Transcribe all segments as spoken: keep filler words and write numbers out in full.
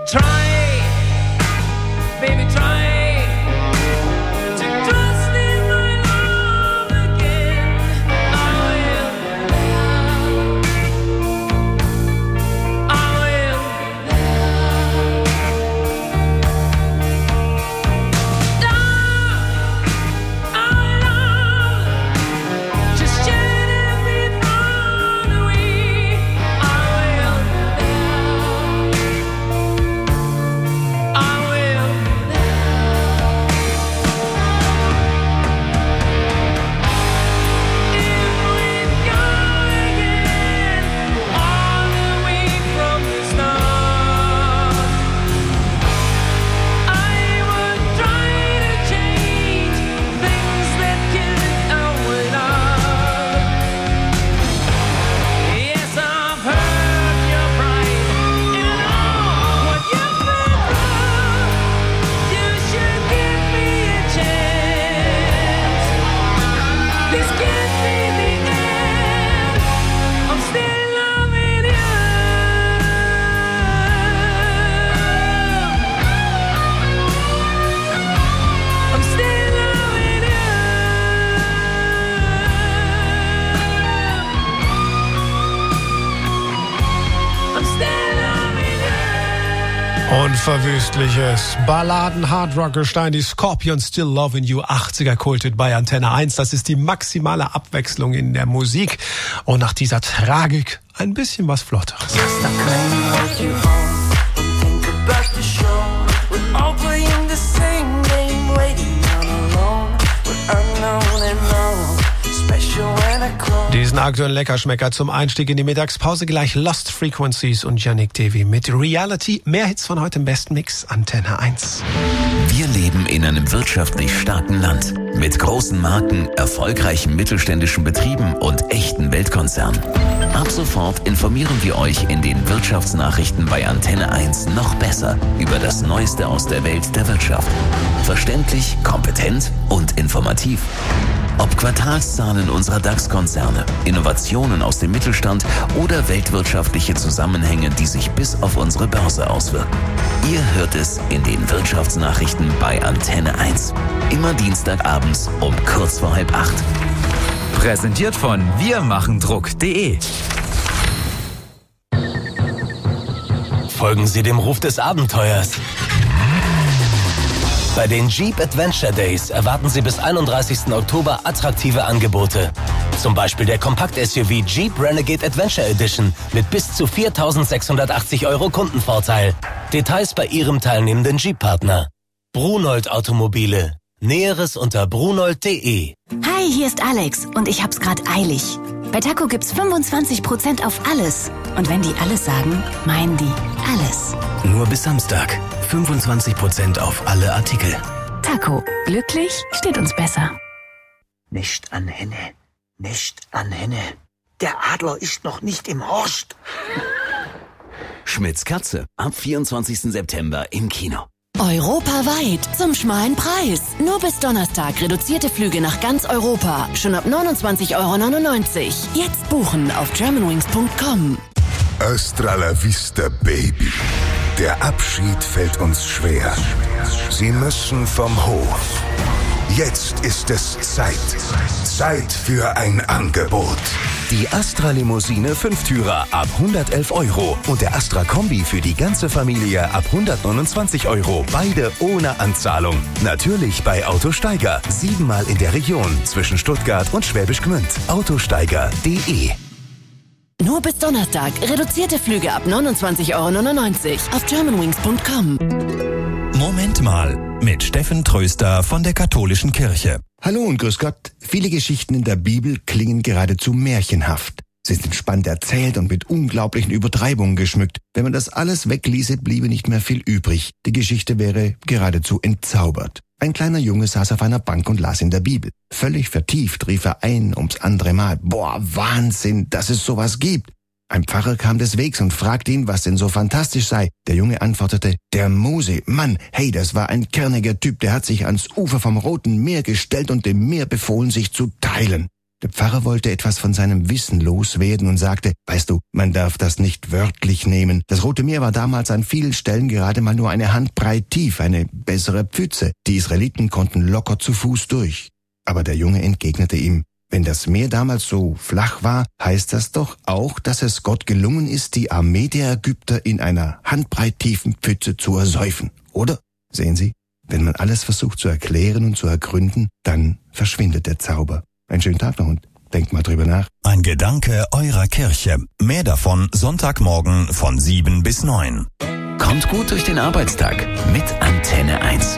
Try, baby, try. Unverwüstliches Balladen-Hardrock-Gestein, die Scorpions, Still Lovin' You, achtziger Kulthit bei Antenne eins. Das ist die maximale Abwechslung in der Musik. Und nach dieser Tragik ein bisschen was Flotteres. Diesen aktuellen Leckerschmecker zum Einstieg in die Mittagspause gleich Lost Frequencies und Yannick Devi mit Reality. Mehr Hits von heute im besten Mix, Antenne eins. Wir leben in einem wirtschaftlich starken Land mit großen Marken, erfolgreichen mittelständischen Betrieben und echten Weltkonzernen. Ab sofort informieren wir euch in den Wirtschaftsnachrichten bei Antenne eins noch besser über das Neueste aus der Welt der Wirtschaft. Verständlich, kompetent und informativ. Ob Quartalszahlen unserer DAX-Konzerne, Innovationen aus dem Mittelstand oder weltwirtschaftliche Zusammenhänge, die sich bis auf unsere Börse auswirken. Ihr hört es in den Wirtschaftsnachrichten bei Antenne eins. Immer Dienstagabends um kurz vor halb acht. Präsentiert von wirmachendruck punkt de. Folgen Sie dem Ruf des Abenteuers. Bei den Jeep Adventure Days erwarten Sie bis einunddreißigsten Oktober attraktive Angebote. Zum Beispiel der Kompakt-S U V Jeep Renegade Adventure Edition mit bis zu viertausendsechshundertachtzig Euro Kundenvorteil. Details bei Ihrem teilnehmenden Jeep-Partner. Brunold Automobile. Näheres unter brunold punkt de. Hi, hier ist Alex und ich hab's grad eilig. Bei Taco gibt's fünfundzwanzig Prozent auf alles. Und wenn die alles sagen, meinen die alles. Nur bis Samstag. fünfundzwanzig Prozent auf alle Artikel. Taco. Glücklich steht uns besser. Nicht an Henne. Nicht an Henne. Der Adler ist noch nicht im Horst. Schmitz Katze. Ab vierundzwanzigsten September im Kino. Europaweit zum schmalen Preis. Nur bis Donnerstag reduzierte Flüge nach ganz Europa. Schon ab neunundzwanzig Euro neunundneunzig. Jetzt buchen auf germanwings punkt com. Hasta la vista, Baby. Der Abschied fällt uns schwer. Sie müssen vom Hof. Jetzt ist es Zeit. Zeit für ein Angebot. Die Astra Limousine Fünftürer ab hundertelf Euro und der Astra Kombi für die ganze Familie ab hundertneunundzwanzig Euro. Beide ohne Anzahlung. Natürlich bei Autosteiger. Siebenmal in der Region zwischen Stuttgart und Schwäbisch Gmünd. autosteiger punkt de. Nur bis Donnerstag reduzierte Flüge ab neunundzwanzig Euro neunundneunzig auf germanwings punkt com. Moment mal, mit Steffen Tröster von der Katholischen Kirche. Hallo und grüß Gott. Viele Geschichten in der Bibel klingen geradezu märchenhaft. Sie sind spannend erzählt und mit unglaublichen Übertreibungen geschmückt. Wenn man das alles wegließe, bliebe nicht mehr viel übrig. Die Geschichte wäre geradezu entzaubert. Ein kleiner Junge saß auf einer Bank und las in der Bibel. Völlig vertieft rief er ein ums andere Mal: Boah, Wahnsinn, dass es sowas gibt. Ein Pfarrer kam des Wegs und fragte ihn, was denn so fantastisch sei. Der Junge antwortete: Der Mose, Mann, hey, das war ein kerniger Typ, der hat sich ans Ufer vom Roten Meer gestellt und dem Meer befohlen, sich zu teilen. Der Pfarrer wollte etwas von seinem Wissen loswerden und sagte, weißt du, man darf das nicht wörtlich nehmen. Das Rote Meer war damals an vielen Stellen gerade mal nur eine Handbreit tief, eine bessere Pfütze. Die Israeliten konnten locker zu Fuß durch. Aber der Junge entgegnete ihm, wenn das Meer damals so flach war, heißt das doch auch, dass es Gott gelungen ist, die Armee der Ägypter in einer handbreit tiefen Pfütze zu ersäufen, oder? Sehen Sie, wenn man alles versucht zu erklären und zu ergründen, dann verschwindet der Zauber. Einen schönen Tag noch und denkt mal drüber nach. Ein Gedanke eurer Kirche. Mehr davon Sonntagmorgen von sieben bis neun. Kommt gut durch den Arbeitstag mit Antenne eins.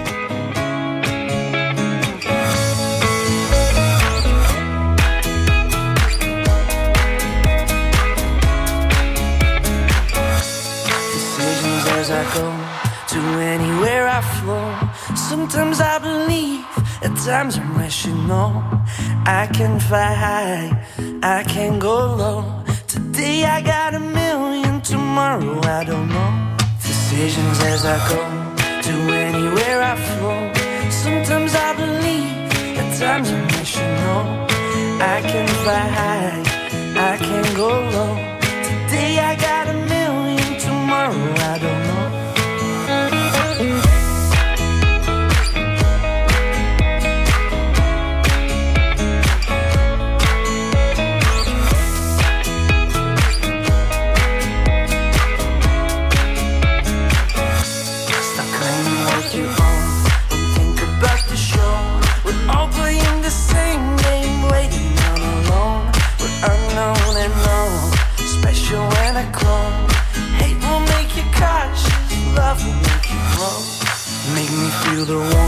Decisions as I go to anywhere I flow. Sometimes I believe, at times I'm rational. I can fly high, I can go low. Today I got a million, tomorrow I don't know. Decisions as I go to anywhere I flow. Sometimes I believe, at times I'm rational. I can fly high, I can go low. Today I got a million, tomorrow I don't know. Hate will make you cautious, love will make you grow. Make me feel the warmth